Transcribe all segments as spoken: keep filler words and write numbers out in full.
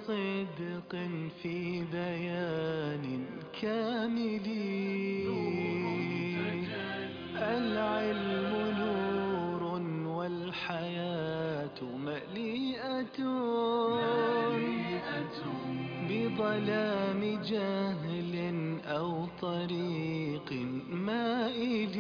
صدق في بيان كامل. العلم نور والحياة مليئة بظلام جهل أو طريق مائل.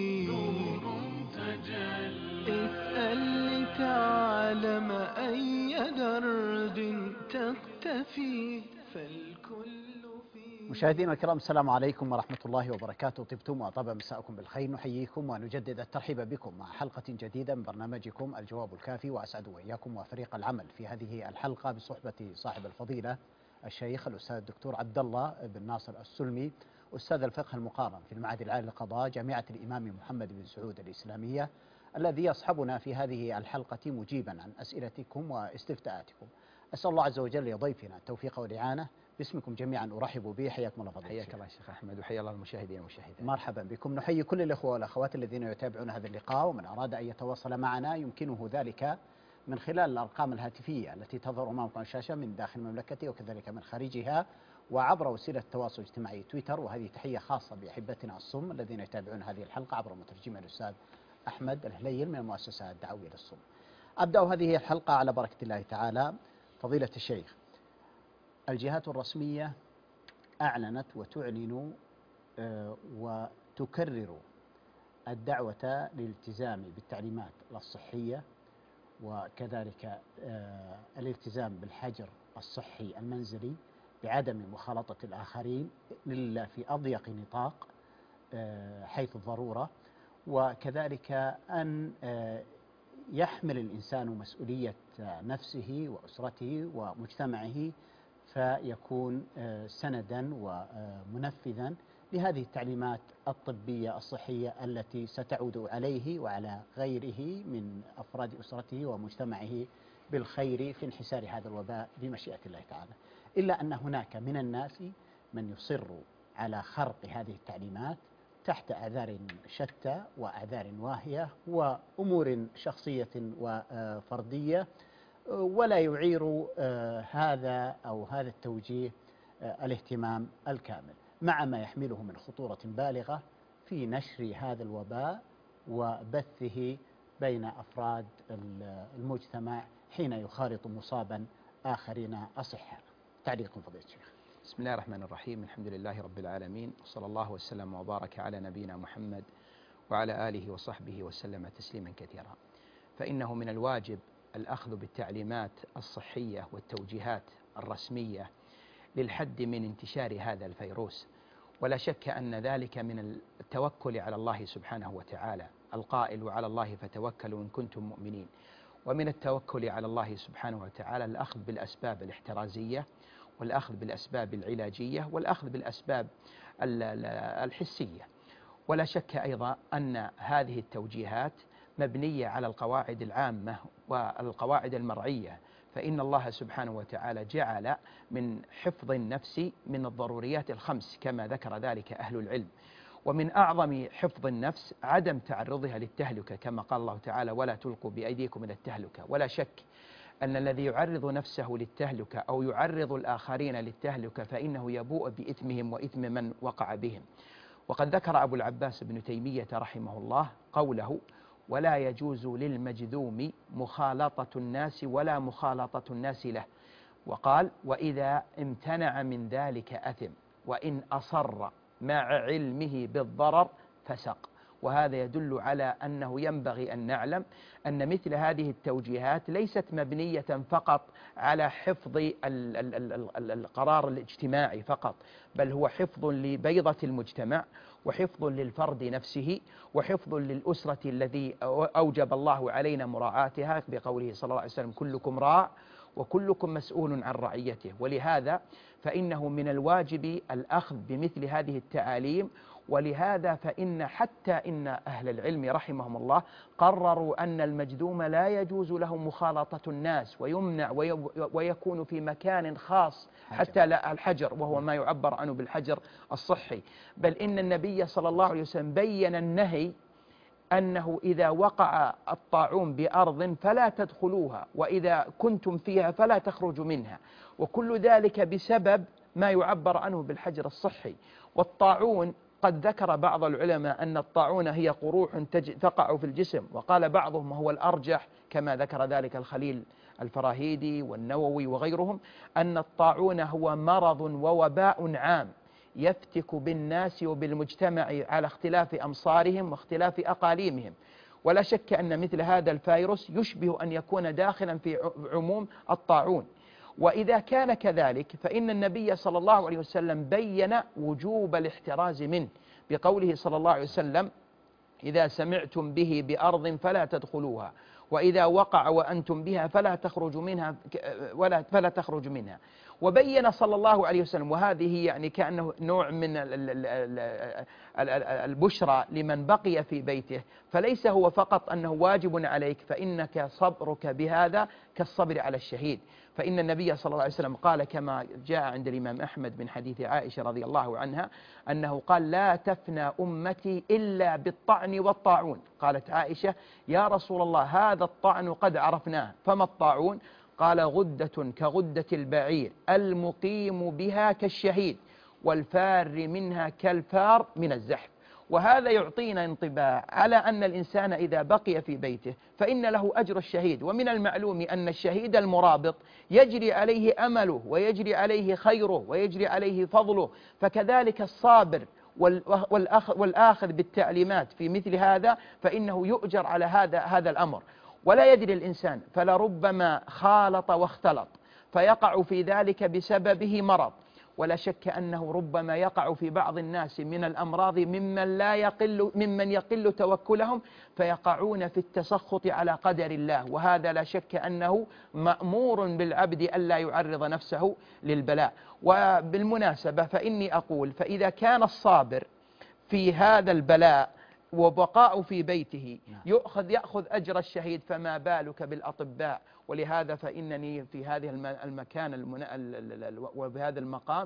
اسأل لتعلم أي درب تقتفي فالكل في. مشاهدينا الكرام، السلام عليكم ورحمة الله وبركاته. طبتم وطاب مساءكم بالخير. نحييكم ونجدد الترحيب بكم مع حلقة جديدة من برنامجكم الجواب الكافي، وأسعد وإياكم وفريق العمل في هذه الحلقة بصحبة صاحب الفضيلة الشيخ الأستاذ الدكتور عبد الله بن ناصر السلمي، أستاذ الفقه المقارن في المعهد العالي للقضاء جامعة الإمام محمد بن سعود الإسلامية، الذي يصحبنا في هذه الحلقة مجيبا عن أسئلتكم واستفتاءاتكم. أسأل الله عز وجل لضيفنا التوفيق والإعانة. باسمكم جميعا أرحب به. حياكم الله فضيلة الشيخ. حياك الله شيخ أحمد، وحيا الله المشاهدين والمشاهدات. مرحبا بكم. نحيي كل الإخوة والأخوات الذين يتابعون هذا اللقاء، ومن أراد أن يتواصل معنا يمكنه ذلك من خلال الأرقام الهاتفية التي تظهر أمامكم الشاشة من داخل المملكة وكذلك من خارجها، وعبر وسيلة التواصل الاجتماعي تويتر. وهذه تحية خاصة بأحبتنا الصم الذين يتابعون هذه الحلقة عبر مترجمها الأستاذ أحمد الهليل من المؤسسة الدعوية للصم. أبدأ هذه الحلقة على بركة الله تعالى. فضيلة الشيخ، الجهات الرسمية أعلنت وتعلن وتكرر الدعوة للالتزام بالتعليمات الصحية، وكذلك الالتزام بالحجر الصحي المنزلي بعدم مخالطة الآخرين إلا في أضيق نطاق حيث الضرورة، وكذلك أن يحمل الإنسان مسؤولية نفسه وأسرته ومجتمعه، فيكون سندا ومنفذا لهذه التعليمات الطبية الصحية التي ستعود عليه وعلى غيره من أفراد أسرته ومجتمعه بالخير في انحسار هذا الوباء بمشيئة الله تعالى. إلا أن هناك من الناس من يصر على خرق هذه التعليمات تحت أعذار شتى وأعذار واهية وأمور شخصية وفردية، ولا يعير هذا أو هذا التوجيه الاهتمام الكامل، مع ما يحمله من خطورة بالغة في نشر هذا الوباء وبثه بين أفراد المجتمع حين يخالط مصابا آخرين أصحاء. تعليقكم فضيلة الشيخ. بسم الله الرحمن الرحيم. الحمد لله رب العالمين، وصلى الله وسلم وبارك على نبينا محمد وعلى آله وصحبه وسلم تسليما كثيرا. فإنه من الواجب الأخذ بالتعليمات الصحية والتوجيهات الرسمية للحد من انتشار هذا الفيروس، ولا شك أن ذلك من التوكل على الله سبحانه وتعالى، القائل وعلى الله فتوكلوا إن كنتم مؤمنين. ومن التوكل على الله سبحانه وتعالى الأخذ بالأسباب الاحترازية، والأخذ بالأسباب العلاجية، والأخذ بالأسباب الحسية. ولا شك أيضا أن هذه التوجيهات مبنية على القواعد العامة والقواعد المرعية، فإن الله سبحانه وتعالى جعل من حفظ النفس من الضروريات الخمس كما ذكر ذلك أهل العلم. ومن أعظم حفظ النفس عدم تعرضها للتهلكة، كما قال الله تعالى ولا تلقوا بأيديكم إلى التهلكة. ولا شك أن الذي يعرض نفسه للتهلكة أو يعرض الآخرين للتهلكة فإنه يبوء بإثمهم وإثم من وقع بهم. وقد ذكر أبو العباس بن تيمية رحمه الله قوله ولا يجوز للمجذوم مخالطة الناس ولا مخالطة الناس له، وقال وإذا امتنع من ذلك أثم، وإن أصر مع علمه بالضرر فسق. وهذا يدل على أنه ينبغي أن نعلم أن مثل هذه التوجيهات ليست مبنية فقط على حفظ القرار الاجتماعي فقط، بل هو حفظ لبيضة المجتمع، وحفظ للفرد نفسه، وحفظ للأسرة الذي أوجب الله علينا مراعاتها بقوله صلى الله عليه وسلم كلكم راع وكلكم مسؤول عن رعيته. ولهذا فإنه من الواجب الأخذ بمثل هذه التعاليم. ولهذا فإن حتى إن أهل العلم رحمهم الله قرروا أن المجذوم لا يجوز له مخالطة الناس، ويمنع ويكون في مكان خاص حتى لا الحجر، وهو ما يعبر عنه بالحجر الصحي. بل إن النبي صلى الله عليه وسلم بين النهي أنه إذا وقع الطاعون بأرض فلا تدخلوها، وإذا كنتم فيها فلا تخرجوا منها، وكل ذلك بسبب ما يعبر عنه بالحجر الصحي. والطاعون قد ذكر بعض العلماء أن الطاعون هي قروح تقع في الجسم، وقال بعضهم هو الأرجح كما ذكر ذلك الخليل الفراهيدي والنووي وغيرهم، أن الطاعون هو مرض ووباء عام يفتك بالناس وبالمجتمع على اختلاف أمصارهم واختلاف أقاليمهم. ولا شك أن مثل هذا الفيروس يشبه أن يكون داخلا في عموم الطاعون. وإذا كان كذلك فإن النبي صلى الله عليه وسلم بين وجوب الاحتراز منه بقوله صلى الله عليه وسلم: إذا سمعتم به بأرض فلا تدخلوها، وإذا وقع وأنتم بها فلا تخرجوا منها ولا فلا تخرجوا منها. وبين صلى الله عليه وسلم، وهذه يعني كأنه نوع من البشرى لمن بقي في بيته، فليس هو فقط أنه واجب عليك، فإنك صبرك بهذا كالصبر على الشهيد. فإن النبي صلى الله عليه وسلم قال كما جاء عند الإمام أحمد من حديث عائشة رضي الله عنها أنه قال: لا تفنى أمتي إلا بالطعن والطاعون. قالت عائشة: يا رسول الله، هذا الطعن قد عرفناه، فما الطاعون؟ قال: غدة كغدة البعير المقيم بها كالشهيد، والفار منها كالفار من الزحف. وهذا يعطينا انطباع على أن الإنسان إذا بقي في بيته فإن له أجر الشهيد. ومن المعلوم أن الشهيد المرابط يجري عليه أمله ويجري عليه خيره ويجري عليه فضله، فكذلك الصابر والآخذ بالتعليمات في مثل هذا فإنه يؤجر على هذا هذا الأمر. ولا يدري الإنسان، فلربما خالط واختلط فيقع في ذلك بسببه مرض، ولا شك أنه ربما يقع في بعض الناس من الأمراض ممن لا يقل ممن يقل توكلهم فيقعون في التسخط على قدر الله، وهذا لا شك أنه مأمور بالعبد ألا يعرض نفسه للبلاء. وبالمناسبة فإني أقول: فإذا كان الصابر في هذا البلاء وبقاء في بيته يأخذ يأخذ أجر الشهيد، فما بالك بالأطباء؟ ولهذا فإنني في هذه المكان وبهذا المقام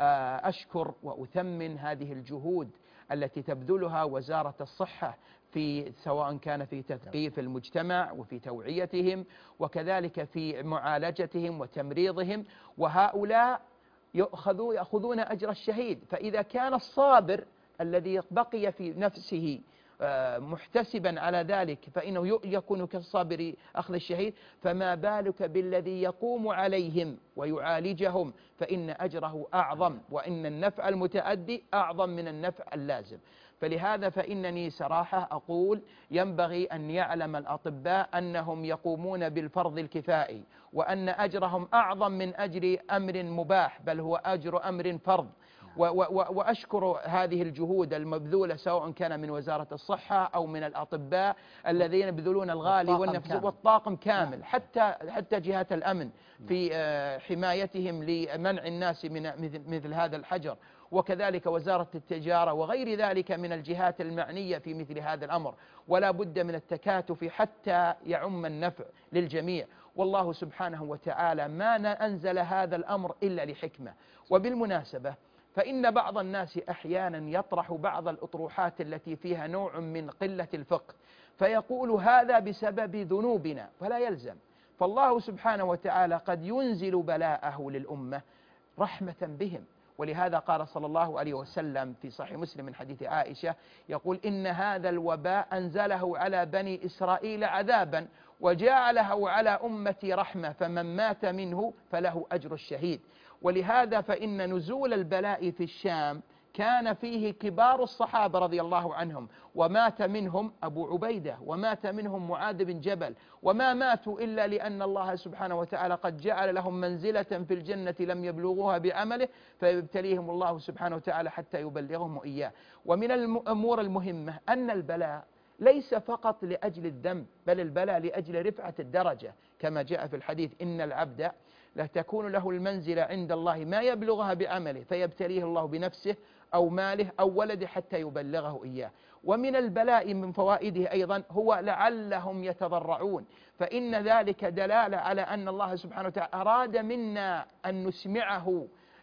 أشكر وأثمن هذه الجهود التي تبذلها وزارة الصحة في سواء كان في تثقيف المجتمع وفي توعيتهم وكذلك في معالجتهم وتمريضهم، وهؤلاء يأخذوا يأخذون أجر الشهيد. فإذا كان الصابر الذي بقي في نفسه محتسبا على ذلك فإنه يكون كالصابر أخذ الشهيد، فما بالك بالذي يقوم عليهم ويعالجهم، فإن أجره أعظم، وإن النفع المتأدي أعظم من النفع اللازم. فلهذا فإنني صراحة أقول: ينبغي أن يعلم الأطباء أنهم يقومون بالفرض الكفائي، وأن أجرهم أعظم من أجر أمر مباح، بل هو أجر أمر فرض. وأشكر هذه الجهود المبذولة سواء كان من وزارة الصحة أو من الأطباء الذين يبذلون الغالي والنفس والطاقم كامل، حتى حتى جهات الأمن في حمايتهم لمنع الناس من مثل هذا الحجر، وكذلك وزارة التجارة وغير ذلك من الجهات المعنية في مثل هذا الأمر. ولا بد من التكاتف حتى يعم النفع للجميع. والله سبحانه وتعالى ما أنزل هذا الأمر إلا لحكمة. وبالمناسبة فإن بعض الناس أحيانا يطرح بعض الأطروحات التي فيها نوع من قلة الفقه، فيقول هذا بسبب ذنوبنا، فلا يلزم. فالله سبحانه وتعالى قد ينزل بلاءه للأمة رحمة بهم. ولهذا قال صلى الله عليه وسلم في صحيح مسلم من حديث عائشة يقول: إن هذا الوباء أنزله على بني إسرائيل عذابا وجعله على أمتي رحمة، فمن مات منه فله أجر الشهيد. ولهذا فإن نزول البلاء في الشام كان فيه كبار الصحابة رضي الله عنهم، ومات منهم أبو عبيدة، ومات منهم معاذ بن جبل، وما ماتوا إلا لأن الله سبحانه وتعالى قد جعل لهم منزلة في الجنة لم يبلغوها بعمله، فيبتليهم الله سبحانه وتعالى حتى يبلغهم إياه. ومن الأمور المهمة أن البلاء ليس فقط لأجل الذنب، بل البلاء لأجل رفعة الدرجة، كما جاء في الحديث: إن العبد لا تكون له المنزلة عند الله ما يبلغها بعمله، فيبتليه الله بنفسه أو ماله أو ولده حتى يبلغه إياه. ومن البلاء من فوائده أيضا هو لعلهم يتضرعون، فإن ذلك دلالة على أن الله سبحانه وتعالى أراد منا أن نسمعه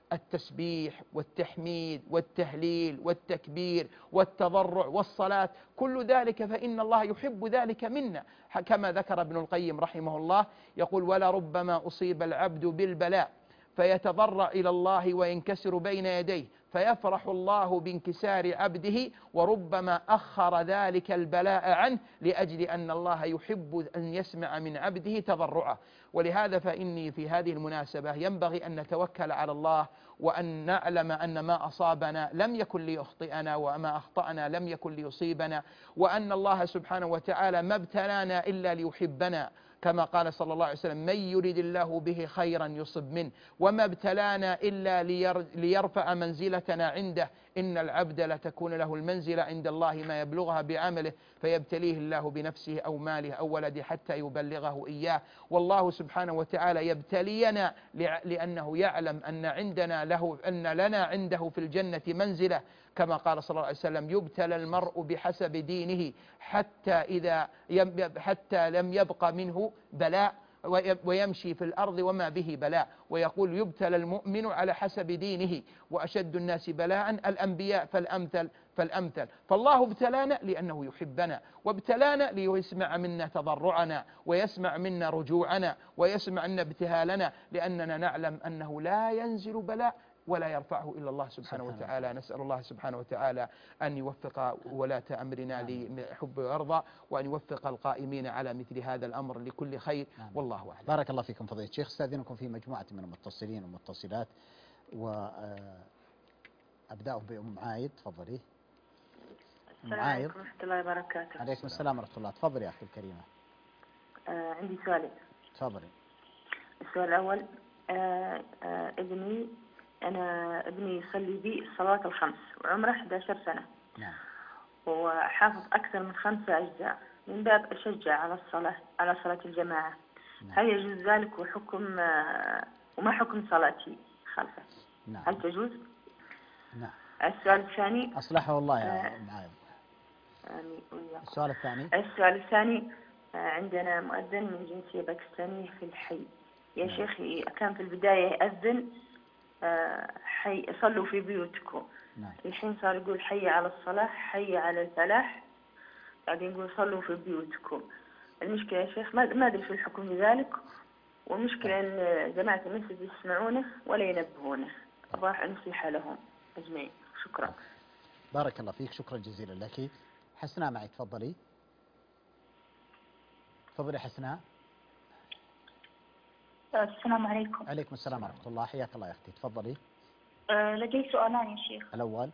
التسبيح والتحميد والتهليل والتكبير والتضرع والصلاة، كل ذلك فإن الله يحب ذلك منا، كما ذكر ابن القيم رحمه الله يقول: ولربما أصيب العبد بالبلاء فيتضرع إلى الله وينكسر بين يديه فيفرح الله بانكسار عبده، وربما أخر ذلك البلاء عنه لأجل أن الله يحب أن يسمع من عبده تضرعه. ولهذا فإني في هذه المناسبة ينبغي أن نتوكل على الله، وأن نعلم أن ما أصابنا لم يكن ليخطئنا، وما أخطأنا لم يكن ليصيبنا، وأن الله سبحانه وتعالى ما ابتلانا إلا ليحبنا، كما قال صلى الله عليه وسلم: من يرد الله به خيرا يصب منه، وما ابتلانا إلا ليرفع منزلتنا عنده، إن العبد لتكون له المنزلة عند الله ما يبلغها بعمله، فيبتليه الله بنفسه أو ماله أو ولده حتى يبلغه إياه. والله سبحانه وتعالى يبتلينا لأنه يعلم أن عندنا له أن لنا عنده في الجنة منزلة، كما قال صلى الله عليه وسلم: يبتلى المرء بحسب دينه حتى إذا حتى لم يبق منه بلاء ويمشي في الأرض وما به بلاء. ويقول: يبتلى المؤمن على حسب دينه، وأشد الناس بلاء الأنبياء فالأمثل فالأمثل. فالله ابتلانا لأنه يحبنا، وابتلانا ليسمع منا تضرعنا، ويسمع منا رجوعنا، ويسمع منا ابتهالنا، لأننا نعلم أنه لا ينزل بلاء ولا يرفعه إلا الله سبحانه وتعالى. نسأل الله سبحانه وتعالى أن يوفق ولاة أمرنا لحب ويرضى، وأن يوفق القائمين على مثل هذا الأمر لكل خير، والله أعلم. بارك الله فيكم فضيلة الشيخ. استاذنكم في مجموعة من المتصلين والمتصلات، وأبدأ بأم عايد. تفضلي. السلام عليكم ورحمة الله وبركاته. عليكم السلام ورحمة الله. تفضلي يا أختي الكريمة. آه عندي سؤالين. تفضلي. السؤال الأول: آه آه ابني أنا ابني يصلي بي الصلاة الخمس وعمره أحد عشر سنة. نعم. وحافظ أكثر من خمسة أجزاء، من باب أشجع على الصلاة على صلاة الجماعة. نعم. هل يجوز ذلك وحكم آه وما حكم صلاتي خلفه؟ نعم. هل تجوز؟ نعم. السؤال الثاني. أصلحه الله يا أم عايد. آمين وإياكم. السؤال الثاني. السؤال الثاني: آه عندنا مؤذن من جنسية باكستانية في الحي. يا نعم. شيخي كان في البداية يأذن آه حي صلوا في بيوتكم. نعم. الحين صار يقول حي على الصلاة، حي على الفلاح، بعدين يقول صلوا في بيوتكم. المشكلة يا شيخ ما أدري في الحكم بذلك، والمشكلة أن جماعة المسجد يسمعونه ولا ينبهونه. أبغى نصيحة لهم أجمعين. شكرا. بارك الله فيك، شكرا جزيلا لك. حسناء معي، تفضلي. تفضلي حسناء. السلام عليكم. عليكم السلام ورحمة الله. حياك الله يا أختي. تفضلي. أه لدي سؤالان يا شيخ. الأول.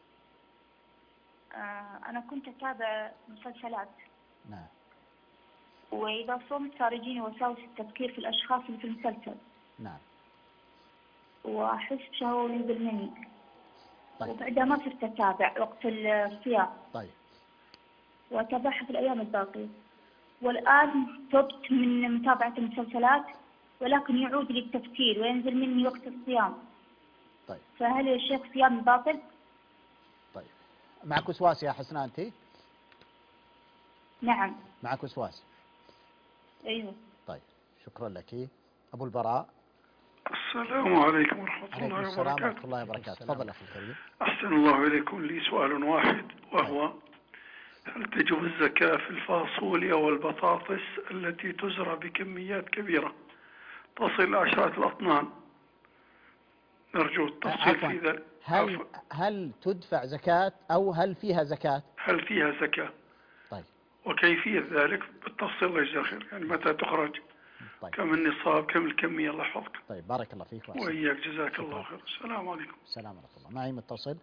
أه أنا كنت أتابع مسلسلات. نعم. وإذا صمت صار يجيني وساوس التفكير في الأشخاص اللي في المسلسل. نعم. وأحس بشهوة ينزل مني. طيب. وبعدها ما صرت أتابع وقت الصيام. طيب. وأتابعها في الأيام الباقية. والآن تبت من متابعة المسلسلات، ولكن يعود لي التفكير وينزل مني وقت الصيام. طيب. فهل يا شيخ صيام باطل؟ طيب. معك وسواس يا حسناء أنت؟ نعم. معك وسواس. أيوه. طيب، شكرا لك. أبو البراء. السلام عليكم ورحمة الله عليكم وبركاته. السلام ورحمة الله وبركاته. تفضل أخي الكريم. أحسن الله إليكم. لي سؤال واحد، وهو: هل تجب الزكاة في الفاصوليا والبطاطس التي تزرع بكميات كبيرة تصل إلى عشرات الأطنان؟ نرجو التفصيل في ذلك. هل هل تدفع زكاة أو هل فيها زكاة؟ هل فيها زكاة؟ طيب. وكيفية ذلك بالتفصيل الله يجزاه خير، يعني متى تخرج؟ طيب. كم النصاب؟ كم الكمية؟ الله يحفظك. طيب، بارك الله فيك وأحسن. وإياك، جزاك الله خير. السلام عليكم. السلام ورحمة الله. معي متصل.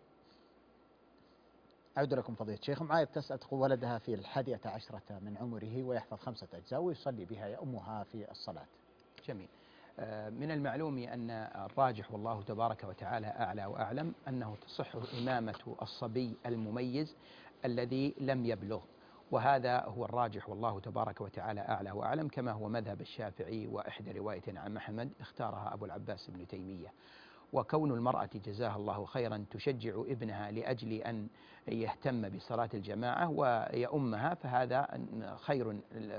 أعود لكم فضيلة الشيخ. معي تسأل تقول: ولدها في الحادية عشرة من عمره ويحفظ خمسة أجزاء ويصلي بها يأمها في الصلاة. جميل. من المعلوم أن الراجح والله تبارك وتعالى أعلى وأعلم أنه تصح إمامة الصبي المميز الذي لم يبلغ، وهذا هو الراجح والله تبارك وتعالى أعلى وأعلم، كما هو مذهب الشافعي وإحدى رواية عن محمد اختارها أبو العباس ابن تيمية. وكون المرأة جزاها الله خيرا تشجع ابنها لأجل أن يهتم بصلاة الجماعة ويؤمها فهذا خير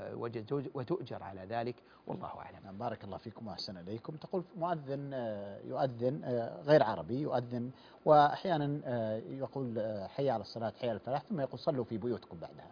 وتؤجر على ذلك، والله أعلم. بارك الله فيكم وأحسن إليكم. تقول مؤذن يؤذن غير عربي يؤذن وأحيانا يقول حي على الصلاة حي على الفلاح ثم يقول صلوا في بيوتكم بعدها،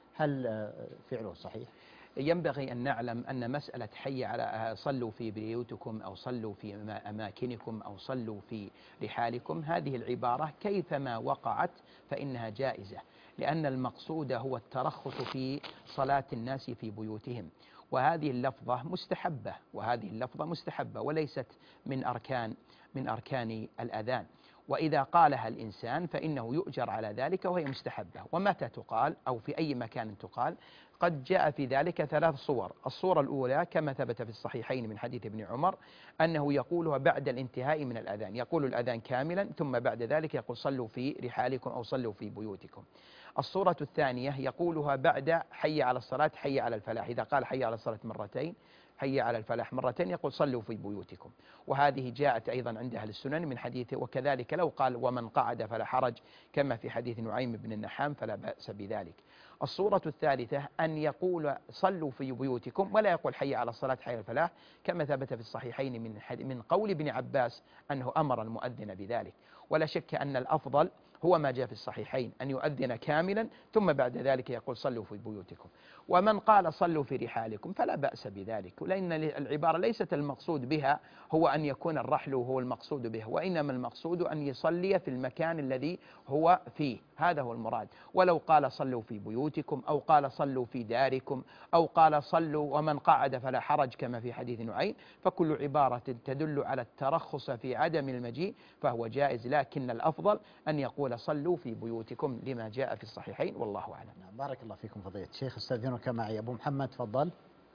هل فعله صحيح؟ ينبغي أن نعلم أن مسألة حي على صلوا في بيوتكم أو صلوا في أماكنكم أو صلوا في رحالكم، هذه العبارة كيفما وقعت فإنها جائزة، لأن المقصود هو الترخص في صلاة الناس في بيوتهم، وهذه اللفظة مستحبة وهذه اللفظة مستحبة وليست من أركان من أركان الأذان، وإذا قالها الإنسان فإنه يؤجر على ذلك وهي مستحبة. ومتى تقال أو في أي مكان تقال؟ قد جاء في ذلك ثلاث صور. الصورة الأولى كما ثبت في الصحيحين من حديث ابن عمر أنه يقولها بعد الانتهاء من الأذان، يقول الأذان كاملا ثم بعد ذلك يقول صلوا في رحالكم أو صلوا في بيوتكم. الصورة الثانية يقولها بعد حي على الصلاة حي على الفلاح، إذا قال حي على الصلاة مرتين حي على الفلاح مرتين يقول صلوا في بيوتكم، وهذه جاءت أيضا عند أهل السنن من حديث. وكذلك لو قال ومن قعد فلا حرج كما في حديث نعيم بن النحام فلا بأس بذلك. الصورة الثالثة أن يقول صلوا في بيوتكم ولا يقول حي على الصلاة حي على الفلاح كما ثبت في الصحيحين من من قول ابن عباس أنه أمر المؤذن بذلك. ولا شك أن الأفضل هو ما جاء في الصحيحين أن يؤذن كاملا ثم بعد ذلك يقول صلوا في بيوتكم. ومن قال صلوا في رحالكم فلا بأس بذلك، لأن العبارة ليست المقصود بها هو أن يكون الرحل هو المقصود به، وإنما المقصود أن يصلي في المكان الذي هو فيه، هذا هو المراد. ولو قال صلوا في بيوتكم أو قال صلوا في داركم أو قال صلوا ومن قعد فلا حرج كما في حديث نعيم، فكل عبارة تدل على الترخص في عدم المجيء فهو جائز، لكن الأفضل أن يقول صلوا في بيوتكم لما جاء في الصحيحين، والله أعلم. بارك الله فيكم فضيلة الشيخ. استاذنك معي أبو محمد، تفضل.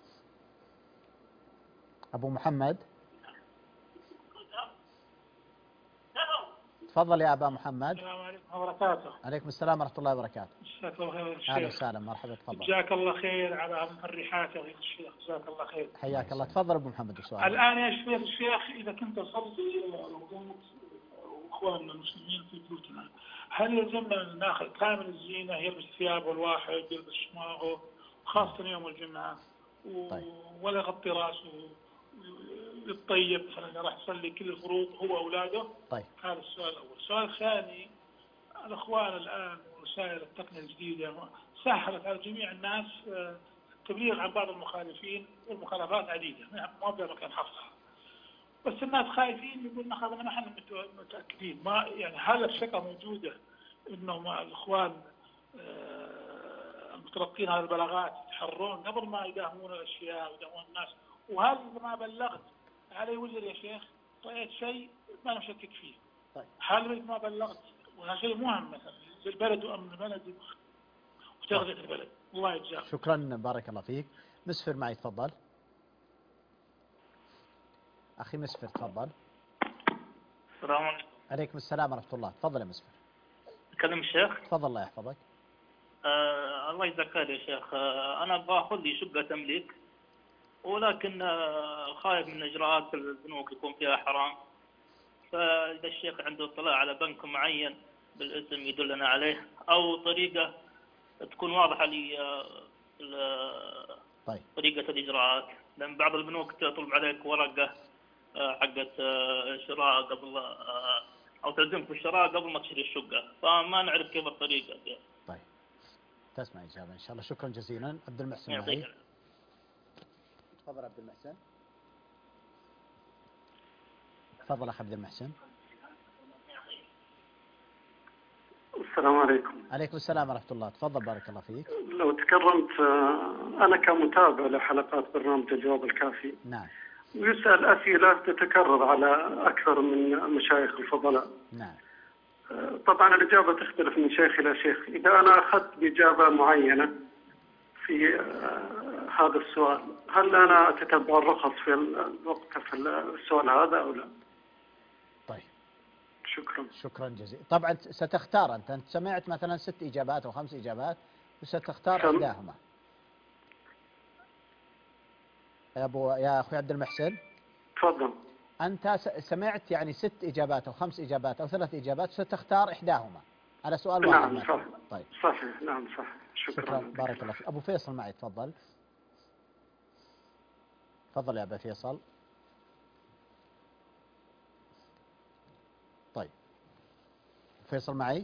أبو محمد تفضل يا أبا محمد. السلام عليكم ورحمة الله وبركاته. عليكم السلام ورحمة الله وبركاته. جزاك الله خير الشيخ. أهلا وسهلا مرحبا، تفضل. جزاك الله خير على المفرحات يا الشيخ، جزاك الله خير. حياك الله، تفضل أبو محمد السؤال. الآن يا شيخ الشيخ إذا كنت أصلي وإخواننا المسلمين في بيوتنا، هل يلزمنا أن ناخذ كامل الزينة، يلبس ثيابه الواحد يلبس شماغه خاصة يوم الجمعة و... طيب. ولا يغطي راسه يتطيب مثلا راح يصلي كل الفروض هو وأولاده؟ طيب. هذا السؤال الأول. السؤال الثاني، الأخوان الآن وسائل التقنية الجديدة سهلت على جميع الناس التبليغ عن بعض المخالفين، والمخالفات عديدة ما بلا مكان حصرها، بس الناس خايفين يقول نحن ما احنا متأكدين، ما يعني هل الثقة موجودة إنه الإخوان المتلقين هذه البلاغات يتحرون قبل ما يداهمون الأشياء ويداهمون الناس؟ وهل إذا ما بلغت علي وزر يا شيخ رأيت شيء ما نشكك فيه؟ طيب. هل إذا ما بلغت وهذا شيء مهم مثلا البلد وأمن البلد وتغذية البلد؟ الله يجزاك. شكرا بارك الله فيك. مسفر معي، تفضل. أخي مسفر تفضل. السلام عليكم. عليكم السلام ورحمة الله، تفضل يا مسفر. أكلم الشيخ؟ تفضل الله يحفظك. آه الله يجزاك خير يا شيخ. آه أنا باخذ لي شقة تمليك، ولكن آه خايف من إجراءات البنوك يكون فيها حرام، فإذا الشيخ عنده اطلاع على بنك معين بالاسم يدلنا عليه أو طريقة تكون واضحة لي آه طيب. طريقة الإجراءات، لأن بعض البنوك تطلب عليك ورقة حقت شراء قبل أو تعزمك بالشراء قبل ما تشتري الشقة، فما نعرف كيف الطريقة دي. طيب تسمع إجابة إن شاء الله. شكرا جزيلا. عبد المحسن معي، تفضل عبد المحسن. تفضل أخ عبد المحسن. السلام عليكم. عليكم السلام ورحمة الله، تفضل بارك الله فيك. لو تكرمت، أنا كمتابع لحلقات برنامج الجواب الكافي. نعم. ويسأل أسئلة تتكرر على أكثر من مشايخ الفضلاء. نعم. طبعا الإجابة تختلف من شيخ إلى شيخ. إذا أنا أخذت بإجابة معينة في هذا السؤال، هل أنا أتتبع الرخص في الوقت في السؤال هذا أو لا؟ طيب شكرا. شكرا جزيلا. طبعا ستختار أنت أنت سمعت مثلا ست إجابات أو خمس إجابات وستختار إحداهما. يا أبو يا أخوي عبد المحسن. تفضل. أنت س- سمعت يعني ست إجابات أو خمس إجابات أو ثلاث إجابات، ستختار إحداهما على سؤال واحد. نعم لكن. صح. طيب صحيح نعم صح. شكرا, شكرا بارك الله فيك. أبو فيصل معي، تفضل. تفضل يا أبا فيصل. طيب فيصل معي؟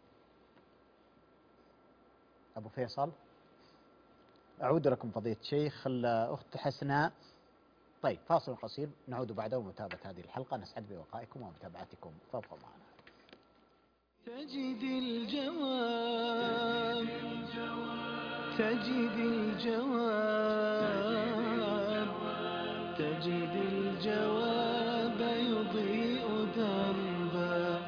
أبو فيصل، أعود لكم فضيلة الشيخ. الأخت حسناء. طيب فاصل قصير، نعود بعده ومتابعة هذه الحلقة. نسعد بوقائكم ومتابعتكم، فابقوا معنا. تجد الجواب تجد الجواب تجد الجواب يضيء دربا.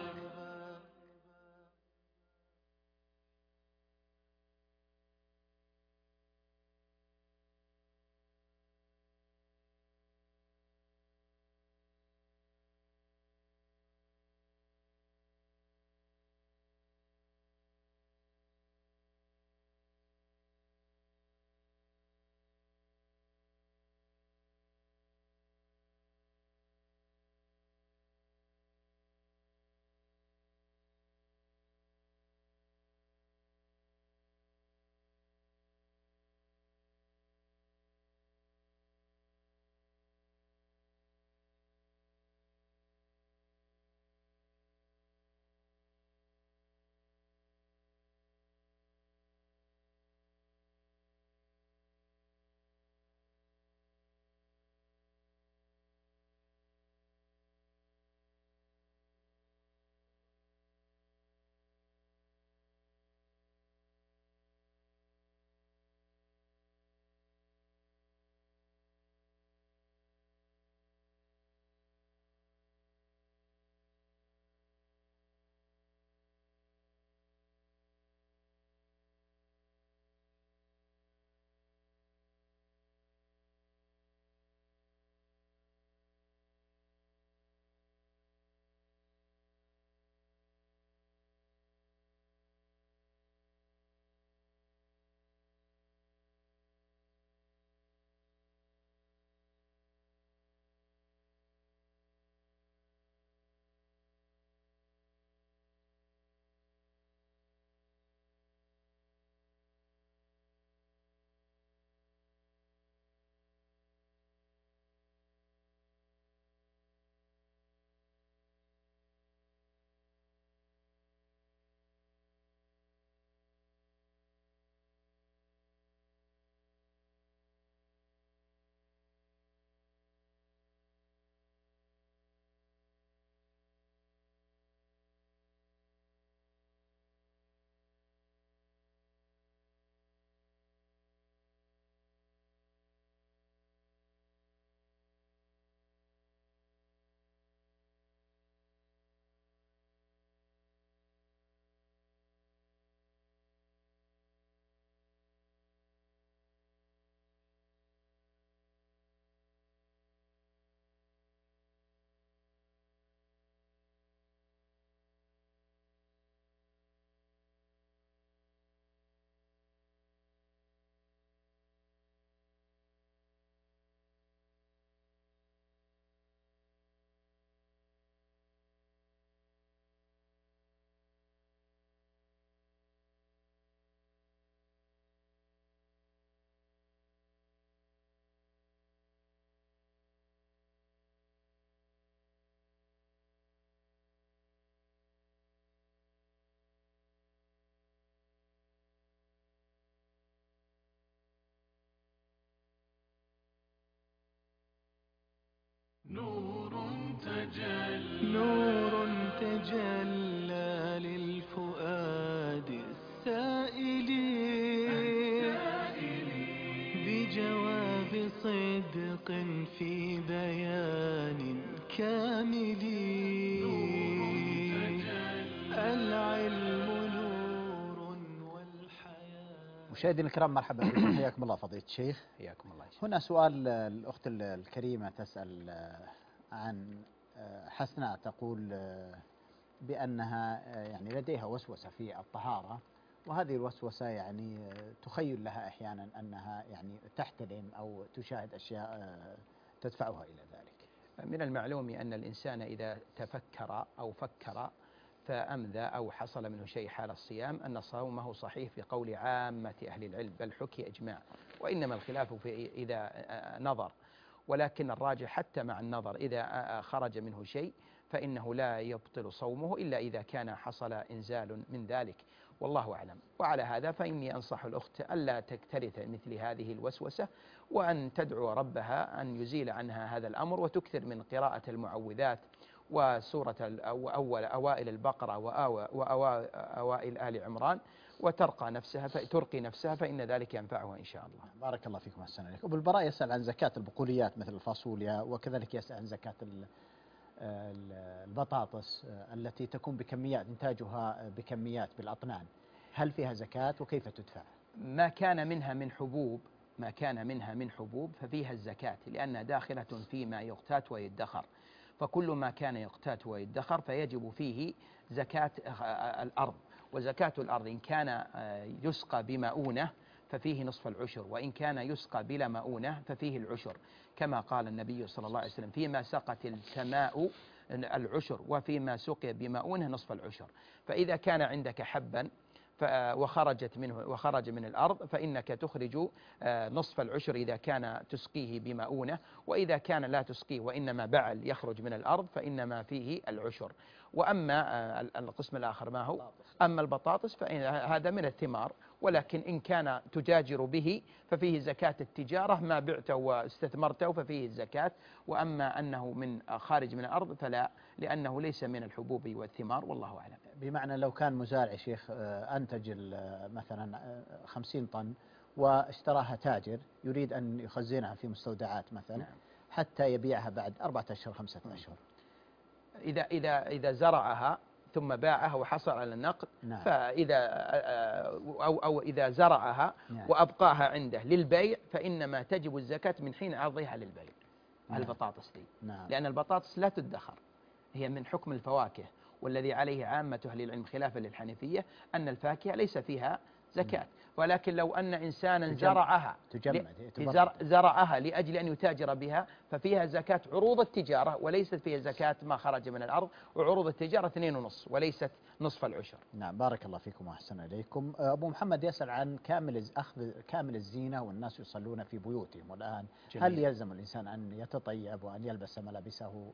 نور تجلى نور تجلى للفؤاد السائل بجواب صدق في بيان كامل. العلم نور والحياة. مشاهدينا الكرام، مرحبا بكم، حياكم الله فضيلة الشيخ. حياكم الله. هنا سؤال الأخت الكريمة تسأل عن حسناء، تقول بأنها يعني لديها وسوسة في الطهارة، وهذه الوسوسة يعني تخيل لها أحيانا أنها يعني تحتلم أو تشاهد أشياء تدفعها إلى ذلك. من المعلوم أن الإنسان إذا تفكر أو فكر فأمذى أو حصل منه شيء حال الصيام أن صومه صحيح في قول عامة أهل العلم، بل حكي إجماع، وإنما الخلاف في إذا نظر، ولكن الراجح حتى مع النظر إذا خرج منه شيء فإنه لا يبطل صومه إلا إذا كان حصل إنزال من ذلك، والله أعلم. وعلى هذا فإني أنصح الأخت ألا تكترث مثل هذه الوسوسة، وأن تدعو ربها أن يزيل عنها هذا الأمر، وتكثر من قراءة المعوذات وسورة أول أوائل البقرة وأوائل آل عمران، وترقى نفسها ترقي نفسها فإن ذلك ينفعها إن شاء الله. بارك الله فيكم أحسن عليكم. أبو البراء يسأل عن زكاة البقوليات مثل الفاصوليا، وكذلك يسأل عن زكاة البطاطس التي تكون بكميات إنتاجها بكميات بالأطنان، هل فيها زكاة وكيف تدفع؟ ما كان منها من حبوب ما كان منها من حبوب ففيها الزكاة، لأنها داخلة فيما يقتات ويدخر، فكل ما كان يقتات ويدخر فيجب فيه زكاة الأرض. وزكاة الأرض إن كان يسقى بمؤونة ففيه نصف العشر، وإن كان يسقى بلا مؤونة ففيه العشر، كما قال النبي صلى الله عليه وسلم: فيما سقت السماء العشر وفيما سقي بمؤونة نصف العشر. فإذا كان عندك حبا وخرجت منه وخرج من الأرض فإنك تخرج نصف العشر إذا كان تسقيه بمؤونة، وإذا كان لا تسقيه وإنما بعل يخرج من الأرض فإنما فيه العشر. وأما القسم الآخر ما هو؟ أما البطاطس فهذا من الثمار، ولكن إن كان تجاجر به ففيه زكاة التجارة، ما بعته واستثمرته ففيه الزكاة. وأما أنه من خارج من الأرض فلا، لأنه ليس من الحبوب والثمار، والله أعلم. بمعنى لو كان مزارع شيخ أنتج مثلا خمسين طن واشتراها تاجر يريد أن يخزنها في مستودعات مثلا، نعم، حتى يبيعها بعد أربعة أشهر خمسة أشهر، إذا إذا إذا زرعها ثم باعها وحصل على النقد، نعم، فإذا أو أو إذا زرعها، نعم، وأبقاها عنده للبيع فإنما تجب الزكاة من حين عرضها للبيع، نعم، البطاطس دي، نعم، لأن البطاطس لا تدخر، هي من حكم الفواكه، والذي عليه عامة أهل العلم خلافا للحنفية أن الفاكهة ليس فيها زكاة. ولكن لو أن إنسانا زرعها زرعها لأجل أن يتاجر بها ففيها زكاة عروض التجارة، وليست فيها زكاة ما خرج من الأرض، وعروض التجارة اثنين ونصف وليست نصف العشر. نعم، بارك الله فيكم وأحسن إليكم. أبو محمد يسأل عن كامل أخذ كامل الزينة والناس يصلون في بيوتهم والآن، جميل، هل يلزم الإنسان أن يتطيب وأن يلبس ملابسه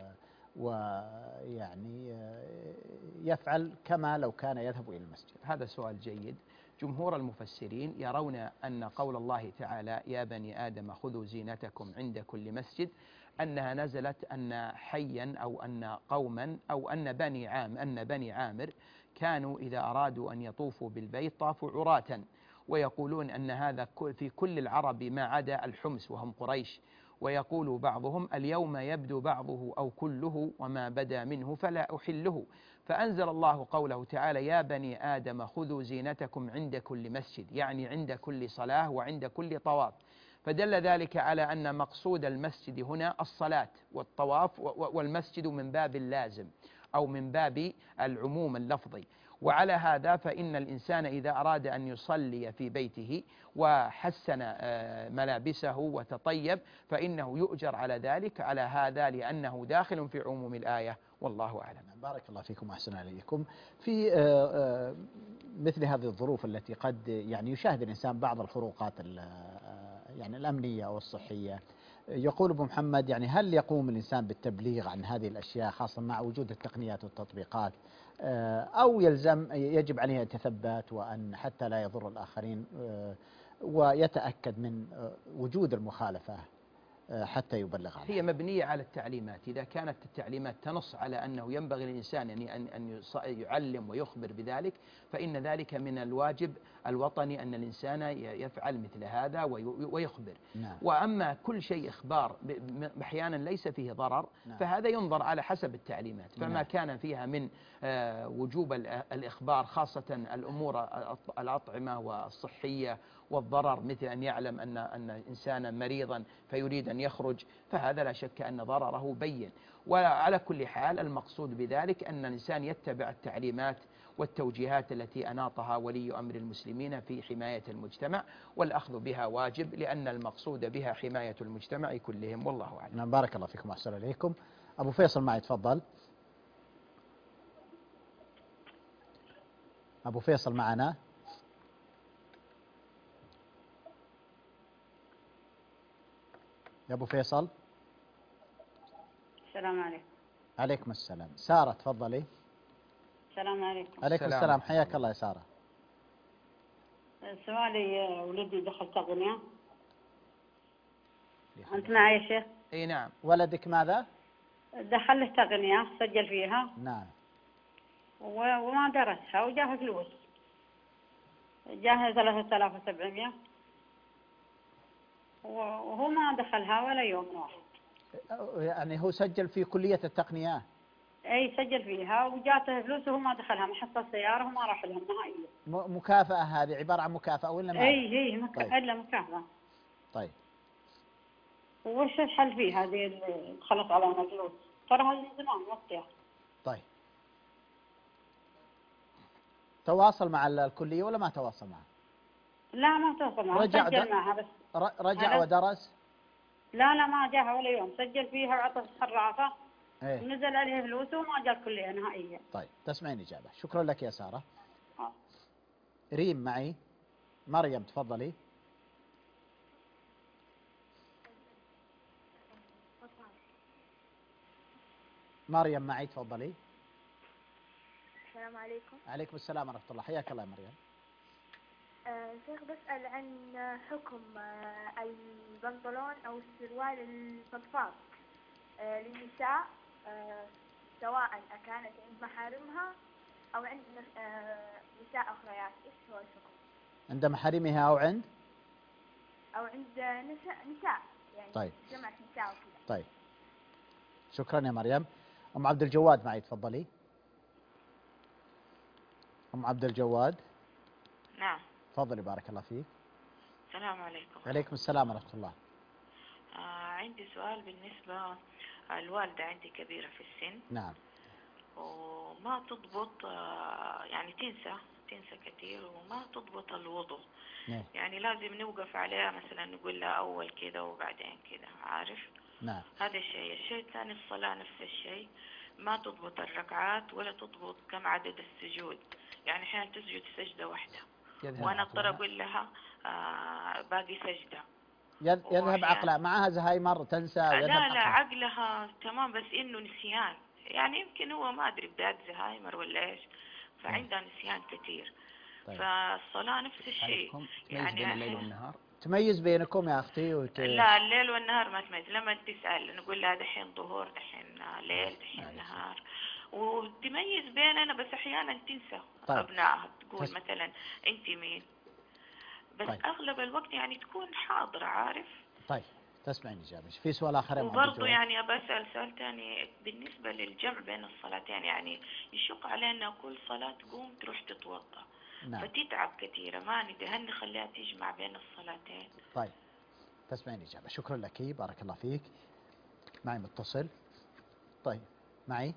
ويعني يفعل كما لو كان يذهب إلى المسجد؟ هذا سؤال جيد. جمهور المفسرين يرون أن قول الله تعالى: يا بني آدم خذوا زينتكم عند كل مسجد، أنها نزلت أن حيا أو أن قوما أو أن بني عام أن بني عامر كانوا إذا أرادوا أن يطوفوا بالبيت طافوا عراة، ويقولون أن هذا في كل العرب ما عدا الحمس وهم قريش، ويقول بعضهم: اليوم يبدو بعضه أو كله وما بدا منه فلا أحله. فأنزل الله قوله تعالى: يا بني آدم خذوا زينتكم عند كل مسجد، يعني عند كل صلاة وعند كل طواف. فدل ذلك على أن مقصود المسجد هنا الصلاة والطواف، والمسجد من باب اللازم أو من باب العموم اللفظي. وعلى هذا فإن الإنسان إذا أراد أن يصلي في بيته وحسن ملابسه وتطيب فإنه يؤجر على ذلك على هذا، لأنه داخل في عموم الآية، والله أعلم. بارك الله فيكم وأحسن عليكم. في مثل هذه الظروف التي قد يعني يشاهد الإنسان بعض الخروقات يعني الأمنية والصحية، يقول أبو محمد يعني هل يقوم الإنسان بالتبليغ عن هذه الأشياء خاصة مع وجود التقنيات والتطبيقات، أو يلزم يجب عليه أن يتثبت وأن حتى لا يضر الآخرين ويتأكد من وجود المخالفة حتى يبلغ عنها؟ هي مبنية على التعليمات. إذا كانت التعليمات تنص على أنه ينبغي للإنسان يعني أن يعلم ويخبر بذلك فإن ذلك من الواجب الوطني أن الإنسان يفعل مثل هذا ويخبر. نعم. وأما كل شيء إخبار أحيانا ليس فيه ضرر، نعم، فهذا ينظر على حسب التعليمات. فما نعم. كان فيها من وجوب الإخبار خاصة الأمور الأطعمة والصحية والضرر، مثل أن يعلم أن أن إنسانا مريضا فيريد أن يخرج، فهذا لا شك أن ضرره بين. وعلى كل حال المقصود بذلك أن الإنسان يتبع التعليمات والتوجيهات التي أناطها ولي أمر المسلمين في حماية المجتمع، والأخذ بها واجب لأن المقصود بها حماية المجتمع كلهم، والله أعلم. نعم، بارك الله فيكم وأحسن إليكم. أبو فيصل معي، تفضل. أبو فيصل معنا. يا أبو فيصل. السلام عليكم. عليكم السلام. سارة تفضلي. السلام عليكم. عليكم السلام, السلام. حياك الله يا سارة. سؤالي، ولدي دخل تقنية. أنت معي يا شيخ؟ اي نعم. ولدك ماذا؟ دخل له تقنية، سجل فيها. نعم. وما درسها وجاه فلوس، جاه ثلاثة آلاف وسبعمية، وهو ما دخلها ولا يوم واحد. يعني هو سجل في كلية التقنية؟ اي سجل فيها وجاته فلوس وهو ما دخلها، ما حصل سيارة وما راح لهم نهائيا. مكافأة هذه عبارة عن مكافأة ولا ما؟ اي اي مك... طيب. الا مكافأة. طيب. وش الحل فيه هذه اللي خلص علينا فلوس؟ ترى هذه زمان وقتها. طيب. تواصل مع الكلية ولا ما تواصل معها؟ لا ما تواصل معها، رجع سجل د... معها بس. رجع ودرس؟ لا لا ما جاها ولا يوم، سجل فيها وعطى الصرافة. ايه؟ ونزل عليه فلوس وما جاء الكلية نهائيا. طيب تسمعين إجابة. شكرا لك يا سارة. آه. ريم معي. مريم تفضلي. مريم معي، تفضلي. السلام عليكم. عليكم السلام ورحمة الله. حياك الله يا مريم. آه شيخ، بسأل عن حكم آه البنطلون أو السروال الفضفاض آه للنساء، آه سواء كانت عند محارمها أو عند آه نساء أخريات. إيش هو الحكم؟ عند محارمها أو عند؟ أو عند نساء نساء يعني. طيب. جمعة نساء وكذا. طيب. شكرا يا مريم. أم عبد الجواد معي، تفضلي. أم عبد الجواد. نعم. تفضلي بارك الله فيك. السلام عليكم. عليكم السلام ورحمة الله. آه عندي سؤال بالنسبة، الوالدة عندي كبيرة في السن. نعم. وما تضبط، آه يعني تنسى تنسى كثير وما تضبط الوضوء. نعم. يعني لازم نوقف عليها، مثلا نقول لها أول كذا وبعدين كذا، عارف؟ نعم. هذا الشيء. الشيء الثاني الصلاة نفس الشيء، ما تضبط الركعات ولا تضبط كم عدد السجود. يعني أحيانا تسجد سجدة واحدة وأنا أضطر أقول لها آه باقي سجدة. يذهب عقلها، معها زهايمر تنسى. لا لا عقلها. عقلها تمام بس إنه نسيان، يعني يمكن هو ما أدري بداية زهايمر ولا إيش، فعندها نسيان كثير. طيب. فالصلاة نفس الشيء، يعني بين الليل والنهار. تميز بينكم يا أختي وت... لا الليل والنهار ما تميز. لما تسأل نقول لها دحين ظهور، دحين ليل، دحين نهار، وتميز بيننا، بس أحيانا تنسى. طيب. أبنائها تقول تس... مثلا أنت مين، بس طيب. أغلب الوقت يعني تكون حاضرة، عارف. طيب تسمعين إجابة. في سؤال آخر؟ وبرضه يعني أبى أسأل سؤال ثاني بالنسبة للجمع بين الصلاتين. يعني يشق علينا كل صلاة تقوم تروح تتوضأ. نعم. فتتعب كثيرة، ما ندري هل نخليها تجمع بين الصلاتين. طيب تسمعين إجابة. شكرا لك، بارك الله فيك. معي متصل. طيب معي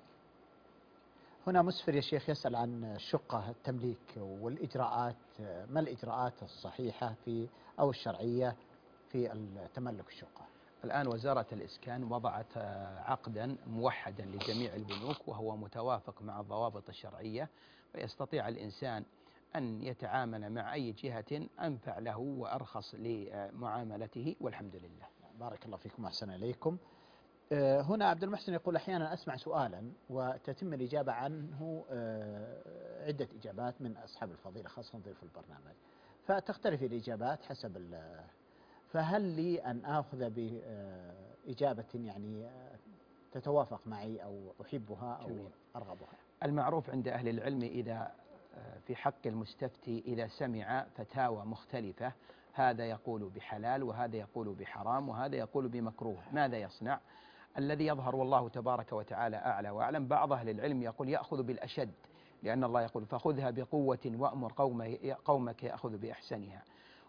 هنا مسفر يا شيخ يسأل عن شقة التمليك والإجراءات، ما الإجراءات الصحيحة في أو الشرعية في تملك الشقة؟ الآن وزارة الإسكان وضعت عقدا موحدا لجميع البنوك وهو متوافق مع الضوابط الشرعية، فيستطيع الإنسان أن يتعامل مع أي جهة أنفع له وأرخص لمعاملته، والحمد لله. بارك الله فيكم وأحسن إليكم. هنا عبد المحسن يقول أحيانا أسمع سؤالا وتتم الإجابة عنه عدة إجابات من أصحاب الفضيلة خاصة ضيوف البرنامج، فتختلف الإجابات حسب. فهل لي أن آخذ بإجابة يعني تتوافق معي أو أحبها أو جميل. أرغبها؟ المعروف عند أهل العلم إذا في حق المستفتي إذا سمع فتاوى مختلفة، هذا يقول بحلال وهذا يقول بحرام وهذا يقول بمكروه، ماذا يصنع؟ الذي يظهر والله تبارك وتعالى أعلى وأعلم. بعض أهل العلم يقول يأخذ بالأشد، لأن الله يقول فخذها بقوة وأمر قومك يأخذ بأحسنها.